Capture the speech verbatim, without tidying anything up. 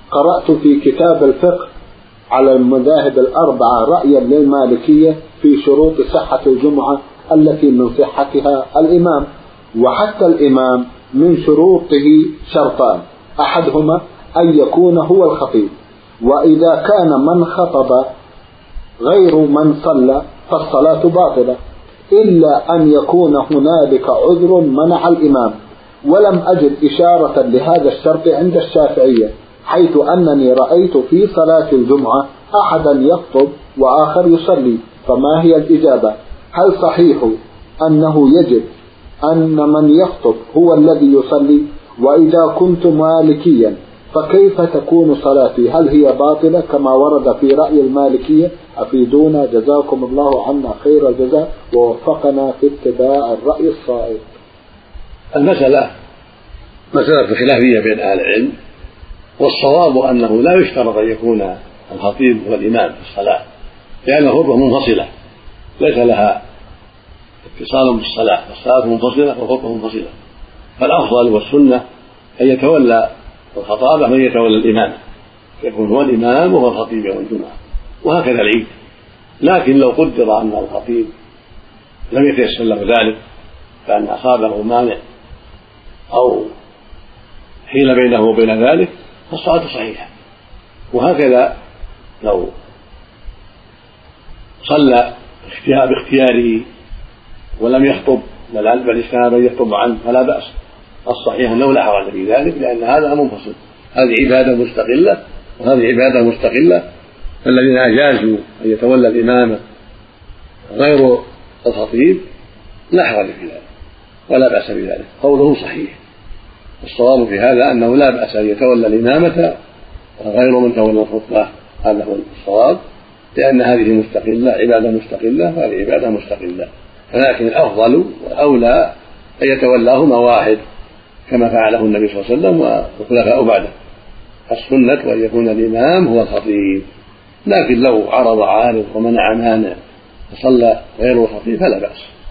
قرأت في كتاب الفقه على المذاهب الأربعة رأيا للمالكية في شروط صحة الجمعة التي من صحتها الإمام، وحتى الإمام من شروطه شرطان، أحدهما أن يكون هو الخطيب، وإذا كان من خطب غير من صلى فالصلاة باطلة، إلا أن يكون هنالك عذر منع الإمام. ولم أجد إشارة لهذا الشرط عند الشافعية، حيث أنني رأيت في صلاة الجمعة أحدا يخطب وآخر يصلي. فما هي الإجابة؟ هل صحيح أنه يجب أن من يخطب هو الذي يصلي؟ وإذا كنت مالكيا فكيف تكون صلاتي؟ هل هي باطلة كما ورد في رأي المالكية؟ أفيدونا جزاكم الله عنا خير الجزاء ووفقنا في اتباع الرأي الصائب. المسألة مسألة خلافية بين أهل العلم، والصواب أنه لا يشترط أن يكون الخطيب هو الإمام في الصلاة، لأن الخطبة منفصلة ليس لها اتصال بالصلاة، الصلاة منفصلة والخطبة منفصلة، فالأفضل والسنة أن يتولى الخطابة من يتولى الإمامة، يكون هو الإمام وهو الخطيب يوم الجمعة، وهكذا العيد. لكن لو قدر أن الخطيب لم يتيسر له ذلك، فأن أصابه مانع أو حيل بينه وبين ذلك، فالصلاة صحيحة. وهكذا لو صلى باختياره ولم يخطب بل استناب أن يخطب عنه فلا بأس، الصحيح أنه لا حرج في ذلك، لأن هذا منفصل، هذه عبادة مستقلة وهذه عبادة مستقلة. فالذين أجازوا أن يتولى الإمامة غير الخطيب لا حرج في ذلك ولا بأس بذلك، قوله صحيح. الصواب في هذا أنه لا بأس أن يتولى الإمامة غير من تولى الخطبة، هذا هو الصواب، لأن هذه مستقلة، عبادة مستقلة وهذه عبادة مستقلة. ولكن الأفضل والأولى أن يتولاهما واحد كما فعله النبي صلى الله عليه وسلم والخلفاء بعده. السنة أن يكون الإمام هو الخطيب، لكن لو عرض عارض ومنع مانع فصلى غير الخطيب فلا بأس.